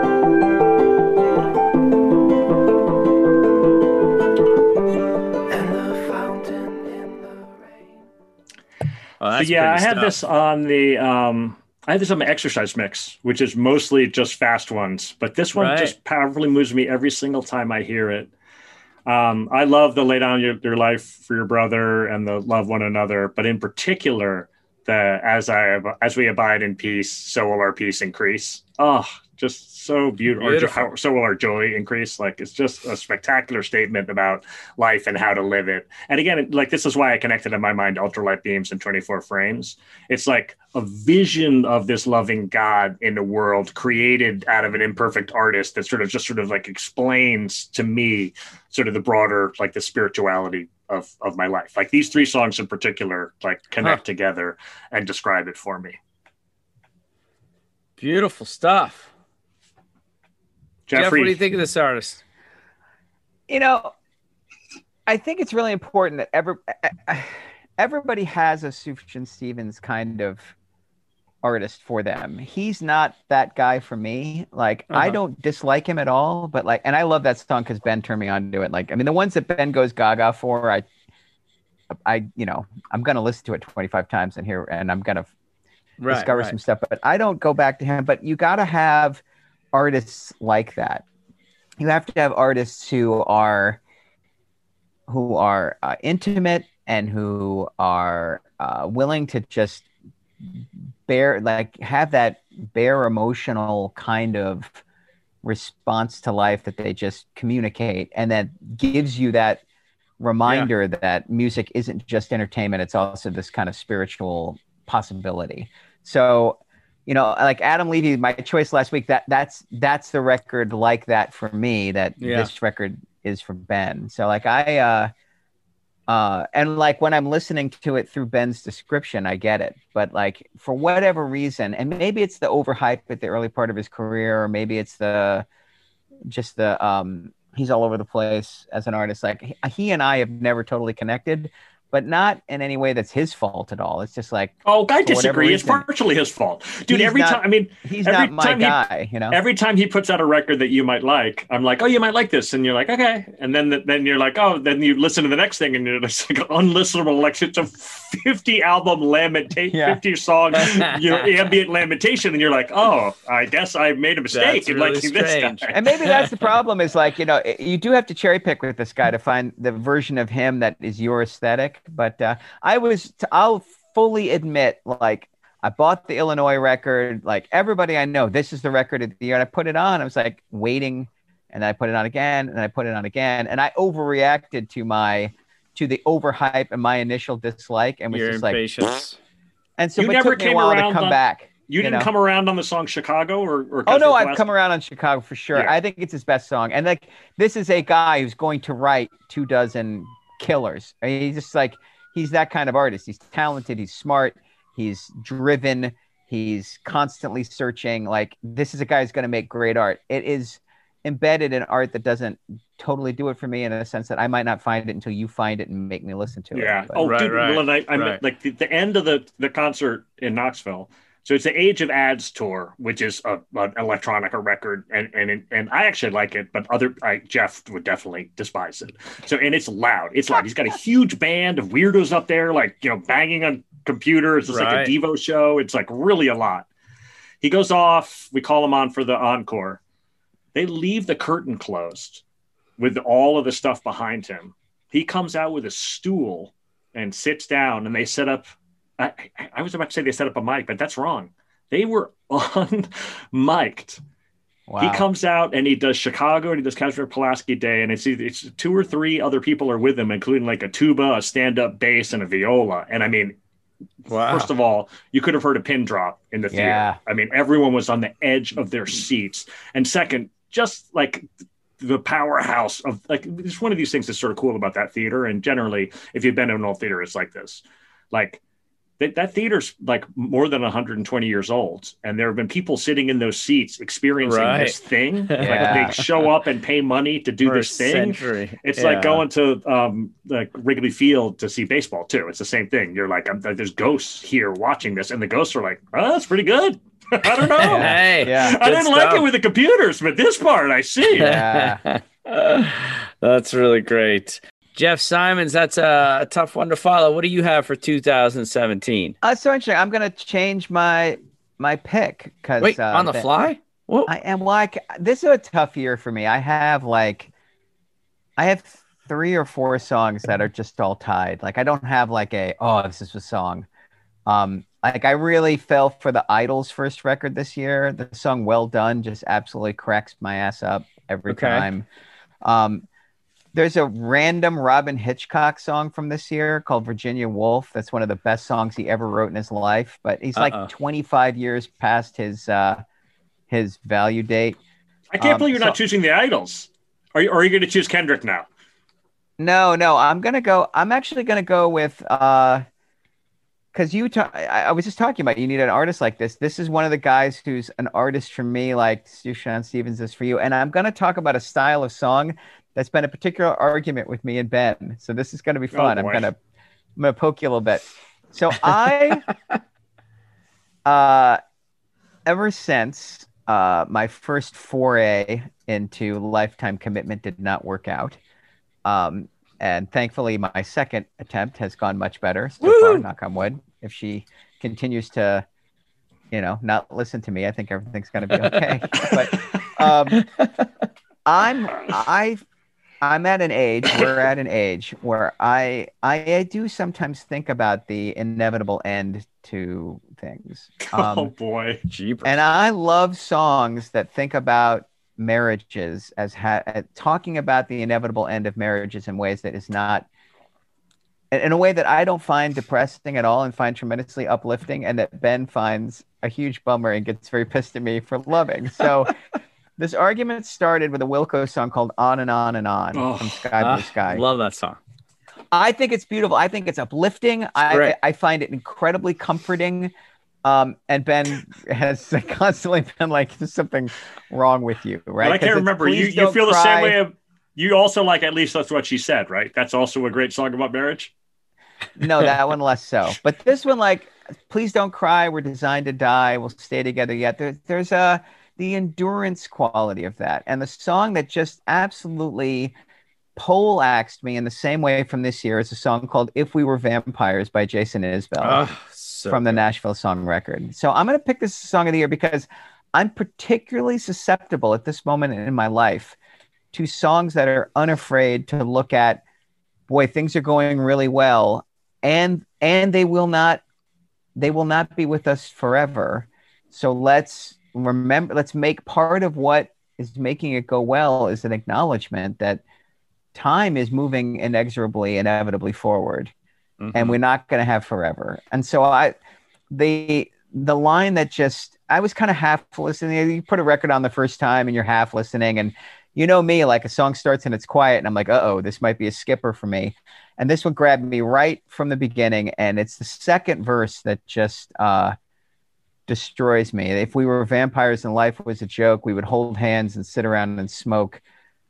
Yeah, I have this on the I have this on my exercise mix, which is mostly just fast ones, but this one just powerfully moves me every single time I hear it. I love the lay down your life for your brother and the love one another, but in particular, the as we abide in peace, so will our peace increase. Oh, just so beautiful. So will our joy increase. Like, it's just a spectacular statement about life and how to live it. And again, like, this is why I connected in my mind ultralight beams and 24 frames. It's like a vision of this loving God in the world created out of an imperfect artist that sort of like explains to me sort of the broader, like, the spirituality of my life. Like, these 3 songs in particular, like, connect together and describe it for me. Beautiful stuff. Jeffrey, Jeff, what do you think of this artist? You know, I think it's really important that everybody has a Sufjan Stevens kind of artist for them. He's not that guy for me. Like, I don't dislike him at all, but like, and I love that song because Ben turned me on to it. Like, I mean, the ones that Ben goes gaga for, I you know, I'm going to listen to it 25 times and I'm going to discover some stuff, but I don't go back to him. But you got to have artists like that. You have to have artists who are intimate and who are willing to just have that bare emotional kind of response to life that they just communicate, and that gives you that reminder that music isn't just entertainment, it's also this kind of spiritual possibility. So, you know, like Adam Levy, my choice last week, that's the record like that for me, that this record is for Ben. So like and like when I'm listening to it through Ben's description, I get it. But like, for whatever reason, and maybe it's the overhype at the early part of his career, or maybe it's he's all over the place as an artist. Like, he and I have never totally connected, but not in any way that's his fault at all. It's just like, I disagree. It's partially his fault, dude. He's not my guy. You know, every time he puts out a record that you might like, I'm like, oh, you might like this, and you're like, okay, and then you're like, oh, then you listen to the next thing, and you're just like unlistenable. Like, it's a 50 album 50 song, ambient lamentation, and you're like, oh, I guess I made a mistake that's in really liking strange. this guy. And maybe that's the problem. Is like, you know, you do have to cherry pick with this guy to find the version of him that is your aesthetic. But I'll fully admit, like, I bought the Illinois record. Like, everybody I know, this is the record of the year. And I put it on. I was like waiting, and then I put it on again, and I put it on again. And I overreacted to the overhype and my initial dislike, and was Your just impatience. like, and so You it never took me a came while to around come on- back. You didn't come around on the song Chicago or Oh no, I've West? come around on Chicago for sure. Yeah. I think it's his best song. And like, this is a guy who's going to write 24 killers. I mean, he's just like, he's that kind of artist. He's talented, he's smart, he's driven, he's constantly searching. Like, this is a guy who's going to make great art. It is embedded in art that doesn't totally do it for me, in a sense that I might not find it until you find it and make me listen to it. Yeah. But, Oh, Right, dude. right, Well, I right. like the end of the concert in Knoxville. So it's the Age of Ads tour, which is an electronica record, and I actually like it, but Jeff would definitely despise it. So, and it's loud. It's loud. He's got a huge band of weirdos up there, like, you know, banging on computers. It's like Right. a Devo show. It's like really a lot. He goes off. We call him on for the encore. They leave the curtain closed with all of the stuff behind him. He comes out with a stool and sits down, and they set up. I was about to say they set up a mic, but that's wrong. They were unmiked. wow. He comes out and he does Chicago and he does Kazimir Pulaski Day, and it's 2 or 3 other people are with him, including like a tuba, a stand-up bass, and a viola. And I mean, Wow. first of all, you could have heard a pin drop in the theater. Yeah. I mean, everyone was on the edge of their seats. And second, just like the powerhouse of, like, it's one of these things that's sort of cool about that theater. And generally, if you've been to an old theater, it's like this. Like, that theater's like more than 120 years old, and there have been people sitting in those seats experiencing Right. this thing. Yeah. Like, they show up and pay money to do For a this thing. century. It's Yeah. like going to like Wrigley Field to see baseball too. It's the same thing. You're like, there's ghosts here watching this, and the ghosts are like, oh, that's pretty good. I don't know. Hey, Yeah. I good didn't like stuff. it with the computers, but this part I see. Yeah. That's really great. Jeff Simons, that's a tough one to follow. What do you have for 2017? So interesting. I'm going to change my pick because Wait, on the fly? Whoa. I am like, this is a tough year for me. I have 3 or 4 songs that are just all tied. Like, I don't have like this is a song. Like, I really fell for the Idols' first record this year. The song "Well Done" just absolutely cracks my ass up every Okay. time. There's a random Robin Hitchcock song from this year called "Virginia Woolf." That's one of the best songs he ever wrote in his life. But he's like 25 years past his value date. I can't believe you're not choosing the Idols. Are you going to choose Kendrick now? No. I'm actually gonna go with because I was just talking about, you need an artist like this. This is one of the guys who's an artist for me, like Sufjan Stevens is for you. And I'm gonna talk about a style of song that's been a particular argument with me and Ben. So this is gonna be fun. boy. I'm gonna poke you a little bit. So I ever since my first foray into lifetime commitment did not work out. And thankfully, my second attempt has gone much better so far, knock on wood. If she continues to, not listen to me, I think everything's going to be okay. But I'm at an age, we're at an age where I do sometimes think about the inevitable end to things. Oh, boy. Jeepers. And I love songs that think about marriages as talking about the inevitable end of marriages in ways that is not, in a way that I don't find depressing at all and find tremendously uplifting, and that Ben finds a huge bummer and gets very pissed at me for loving. So this argument started with a Wilco song called "On and On and On" from Sky Blue Sky. Love that song. I think it's beautiful. I think it's uplifting. I find it incredibly comforting. And Ben has constantly been like, "There's something wrong with you," right? But I can't remember. You feel the same way. You also like, at least that's what she said, right? That's also a great song about marriage. No, that one less so. But this one, like, "Please Don't Cry, We're Designed to Die, We'll Stay Together Yet." There's the endurance quality of that, and the song that just absolutely poleaxed me in the same way from this year is a song called "If We Were Vampires" by Jason Isbell. From the Nashville Song Record. So I'm going to pick this song of the year because I'm particularly susceptible at this moment in my life to songs that are unafraid to look at, boy, things are going really well, and they will not be with us forever. So let's make part of what is making it go well is an acknowledgement that time is moving inevitably forward. Mm-hmm. And we're not going to have forever. And so the line that I was kind of half listening. You put a record on the first time and you're half listening, and me, like a song starts and it's quiet and I'm like, uh-oh, this might be a skipper for me. And this one grabbed me right from the beginning. And it's the second verse that just destroys me. If we were vampires and life was a joke, we would hold hands and sit around and smoke.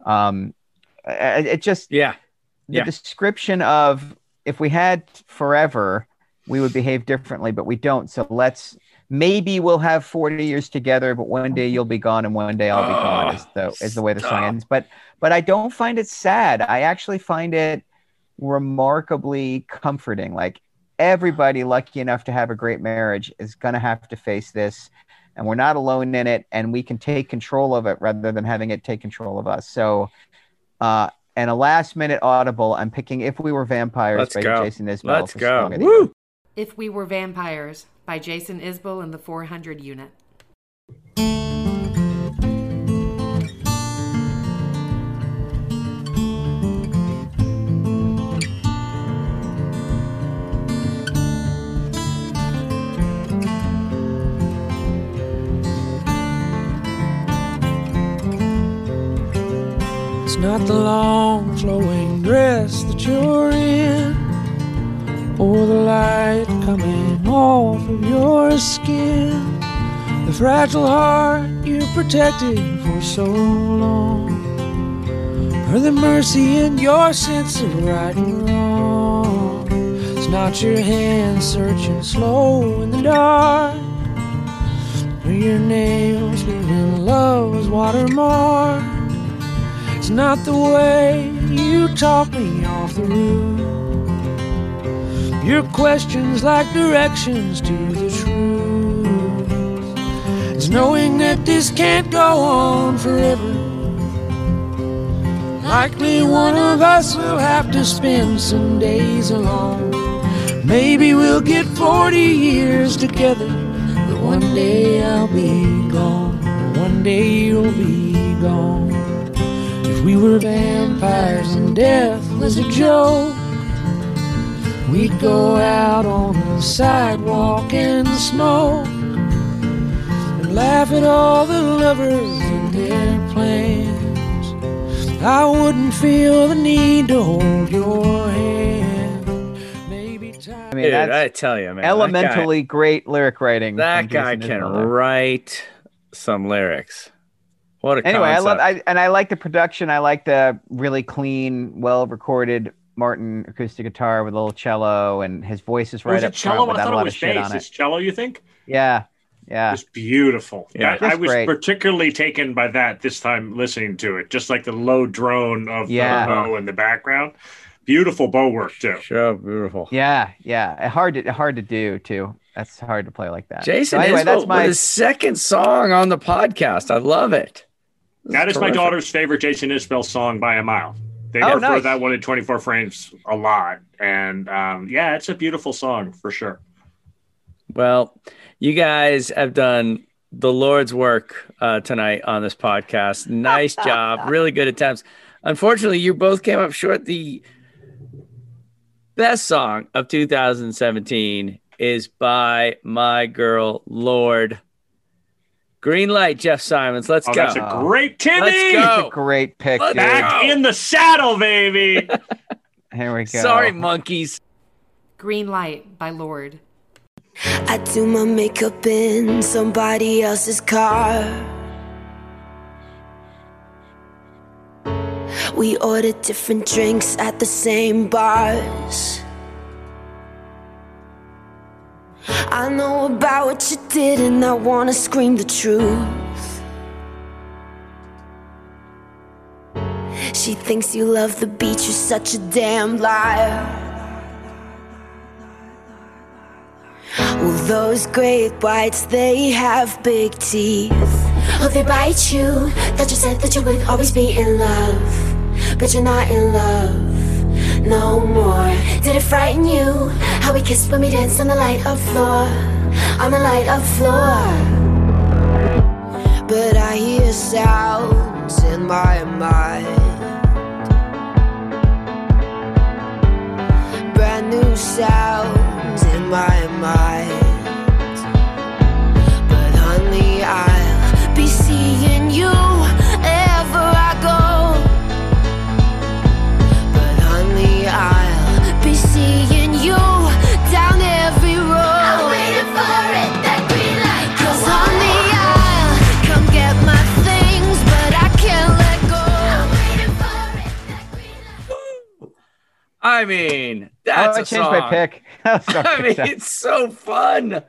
It just, the description of if we had forever, we would behave differently, but we don't. So maybe we'll have 40 years together, but one day you'll be gone and one day I'll be gone is the way the song ends. But I don't find it sad. I actually find it remarkably comforting. Like, everybody lucky enough to have a great marriage is going to have to face this, and we're not alone in it, and we can take control of it rather than having it take control of us. So, and a last minute audible, I'm picking If We Were Vampires by Jason Isbell. Let's go. Woo! If We Were Vampires by Jason Isbell and the 400 Unit. It's not the long flowing dress that you're in, or the light coming off of your skin, the fragile heart you protected for so long, or the mercy in your sense of right and wrong. It's not your hand searching slow in the dark, or your nails leaving love's watermark. It's not the way you talk me off the roof, your questions like directions to the truth. It's knowing that this can't go on forever. Likely one of us will have to spend some days alone. Maybe we'll get 40 years together, but one day I'll be gone, one day you'll be gone. If we were vampires and death was a joke, we'd go out on the sidewalk and smoke, and laugh at all the lovers and their plans. I wouldn't feel the need to hold your hand. Maybe time. I mean, dude, I tell you, man, elementally great lyric writing. That guy can write some lyrics. What a concept. I like the production. I like the really clean, well-recorded Martin acoustic guitar with a little cello, and his voice is right up front without a lot of shit on it. It's cello, you think? Yeah. It's beautiful. Yeah, I was particularly taken by that this time listening to it, just like the low drone of the bow in the background. Beautiful bow work too. Sure, beautiful. Yeah. Hard to do too. That's hard to play like that. Jason Isbell, that's his second song on the podcast. I love it. That is my daughter's favorite Jason Isbell song by a mile. They prefer that one in 24 frames a lot. And it's a beautiful song for sure. Well, you guys have done the Lord's work tonight on this podcast. Nice job. Really good attempts. Unfortunately, you both came up short. The best song of 2017 is by my girl, Lorde. Green light, Jeff Simons. Let's go. That's a great Timmy. Let's go. That's a great pick. Back in the saddle, baby. Here we go. Sorry, monkeys. Green Light by Lorde. I do my makeup in somebody else's car. We order different drinks at the same bars. I know about what you did and I wanna scream the truth. She thinks you love the beach, you're such a damn liar. Well, those great whites, they have big teeth. Oh, they bite you. Thought you said that you would always be in love, but you're not in love no more. Did it frighten you how we kissed when we danced on the light of floor, on the light of floor? But I hear sounds in my mind, brand new sounds in my mind. But honey, I'll be seeing you ever I go. But honey, I'll be seeing you down every road. I'm waiting for it, that green light. I mean, that's I a changed song. my pick. I mean, it's so fun.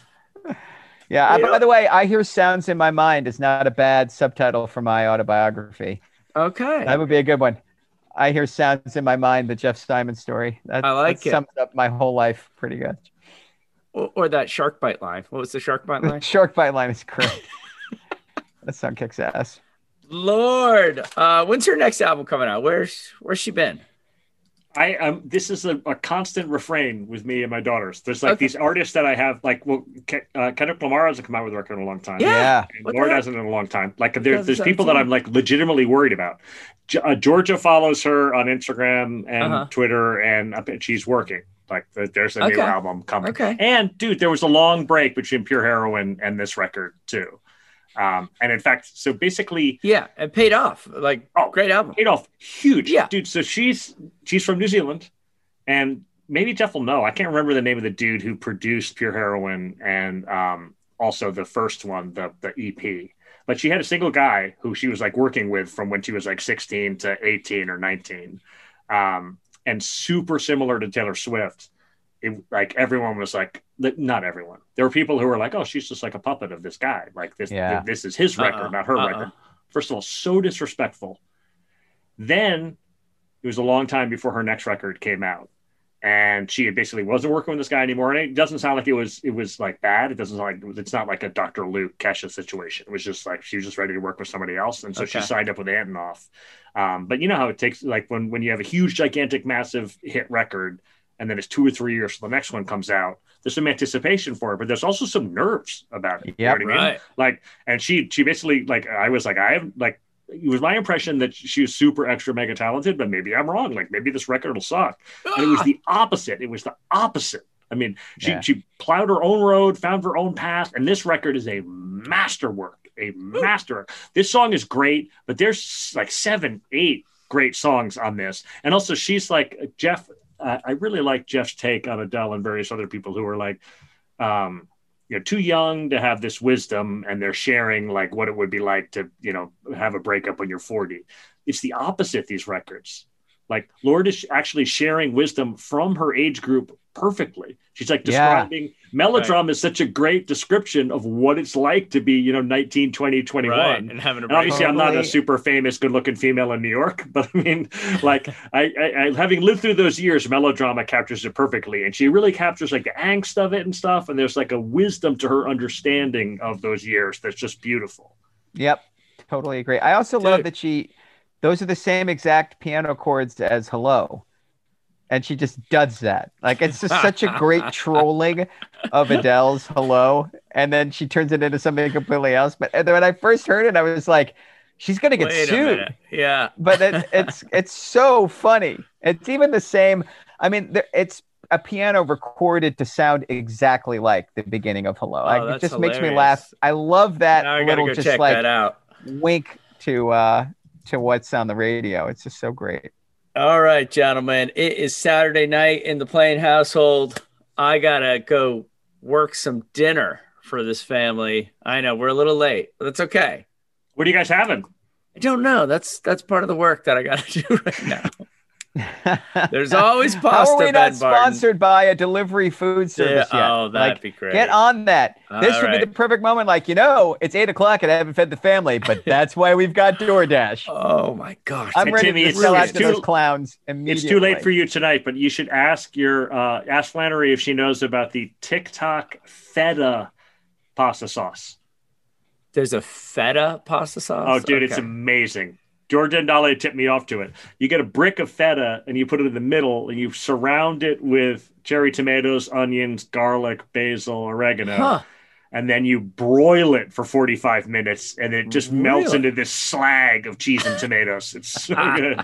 Yeah. By the way, I Hear Sounds in My Mind is not a bad subtitle for my autobiography. Okay. That would be a good one. I Hear Sounds in My Mind, the Jeff Simon story. I like it. Sums up my whole life pretty good. Or that shark bite line. What was the shark bite line? Shark bite line is great. That song kicks ass. Lord, when's her next album coming out? Where's she been? This is a constant refrain with me and my daughters. There's like these artists that I have, like, Kendrick Lamar hasn't come out with a record in a long time. Yeah. And Lord hasn't in a long time. Like there's people that I'm like legitimately worried about. Georgia follows her on Instagram and Twitter, and she's working. Like there's a new album coming. Okay. And dude, there was a long break between Pure Heroin and this record too. And in fact, so basically, it paid off. Like, great album. Paid off huge. Yeah, dude. So she's from New Zealand, and maybe Jeff will know. I can't remember the name of the dude who produced Pure Heroin and also the first one, the EP. But she had a single guy who she was like working with from when she was like 16 to 18 or 19. And super similar to Taylor Swift. Like everyone was like, not everyone. There were people who were like, oh, she's just like a puppet of this guy. Like this is his record, not her record. First of all, so disrespectful. Then it was a long time before her next record came out. And she basically wasn't working with this guy anymore. And it doesn't sound like it was like bad. It doesn't sound like it's not like a Dr. Luke Kesha situation. It was just like she was just ready to work with somebody else. And so she signed up with Antonoff. But you know how it takes, like when you have a huge, gigantic, massive hit record, and then it's 2 or 3 years till the next one comes out, there's some anticipation for it, but there's also some nerves about it. Yeah, you know what I mean? Like, and she basically, like, I was like, I have, like, it was my impression that she was super extra mega talented, but maybe I'm wrong. Like maybe this record will suck. And it was the opposite. It was the opposite. I mean, she plowed her own road, found her own path, and this record is a masterwork, a masterwork. This song is great, but there's like 7, 8 great songs on this. And also she's like Jeff. I really like Jeff's take on Adele and various other people who are like, too young to have this wisdom, and they're sharing like what it would be like to, have a breakup when you're 40. It's the opposite, these records. Like Lorde is actually sharing wisdom from her age group perfectly. She's like describing melodrama is such a great description of what it's like to be, 19, 20, 21. Right. And having and obviously I'm not a super famous, good looking female in New York, but I mean, like I having lived through those years, melodrama captures it perfectly. And she really captures like the angst of it and stuff. And there's like a wisdom to her understanding of those years that's just beautiful. Yep. Totally agree. I also love that those are the same exact piano chords as Hello. And she just does that. Like, it's just such a great trolling of Adele's Hello. And then she turns it into something completely else. But when I first heard it, I was like, she's going to get sued. Yeah. But it's so funny. It's even the same. I mean, it's a piano recorded to sound exactly like the beginning of Hello. It just makes me laugh. I love that little just check like that out. wink to what's on the radio. It's just so great. All right, gentlemen, it is Saturday night in the Plain household. I got to go work some dinner for this family. I know we're a little late, but that's okay. What are you guys having? I don't know. That's part of the work that I got to do right now. There's always pasta. How are we not Ben Barton. sponsored by a delivery food service yet? Oh, that'd be great. Get on that. This would be the perfect moment. Like, it's 8:00 and I haven't fed the family, but that's why we've got DoorDash. Oh my gosh. I'm ready to sell out to those clowns immediately. It's too late for you tonight, but you should ask ask Flannery if she knows about the TikTok feta pasta sauce. There's a feta pasta sauce? Oh, dude, it's amazing. Georgia and Dale tipped me off to it. You get a brick of feta and you put it in the middle and you surround it with cherry tomatoes, onions, garlic, basil, oregano. And then you broil it for 45 minutes and it just melts into this slag of cheese and tomatoes. It's so good.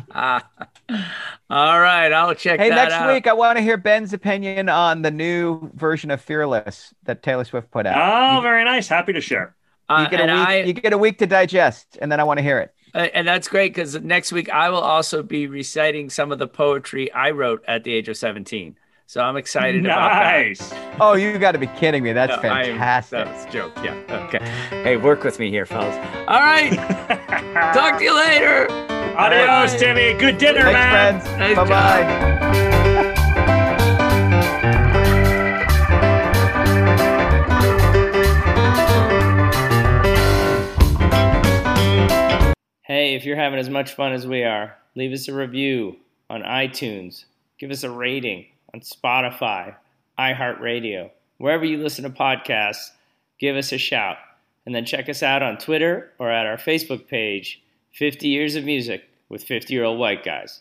All right, I'll check that out. Hey, next week I want to hear Ben's opinion on the new version of Fearless that Taylor Swift put out. Oh, very nice. Happy to share. You get a week to digest, and then I want to hear it. And that's great because next week I will also be reciting some of the poetry I wrote at the age of 17. So I'm excited about that. Oh, you got to be kidding me. That's fantastic. That's a joke. Yeah. Okay. Hey, work with me here, fellas. All right. Talk to you later. Adios, Timmy. Good dinner, man. Thanks, friends. Bye-bye. Hey, if you're having as much fun as we are, leave us a review on iTunes. Give us a rating on Spotify, iHeartRadio. Wherever you listen to podcasts, give us a shout. And then check us out on Twitter or at our Facebook page, 50 Years of Music with 50-Year-Old White Guys.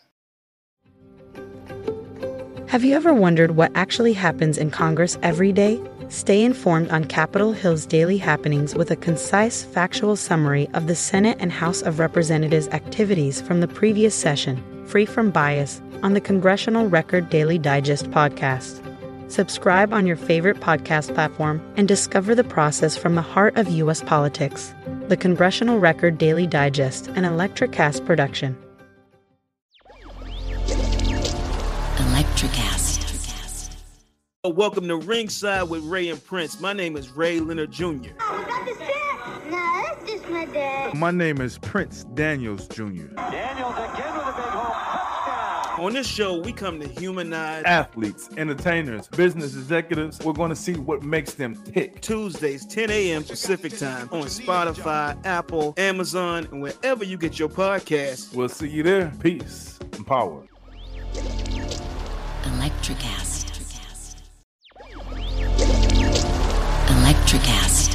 Have you ever wondered what actually happens in Congress every day? Stay informed on Capitol Hill's daily happenings with a concise, factual summary of the Senate and House of Representatives' activities from the previous session, free from bias, on the Congressional Record Daily Digest podcast. Subscribe on your favorite podcast platform and discover the process from the heart of U.S. politics. The Congressional Record Daily Digest, an Electricast production. Electricast. Welcome to Ringside with Ray and Prince. My name is Ray Leonard Jr. Oh, is that the set? No, that's just my dad. My name is Prince Daniels Jr. Daniels again with a big home touchdown. On this show, we come to humanize athletes, entertainers, business executives. We're going to see what makes them tick. Tuesdays, 10 a.m. Pacific time on Spotify, Apple, Amazon, and wherever you get your podcasts. We'll see you there. Peace and power. Electricast. Electricast.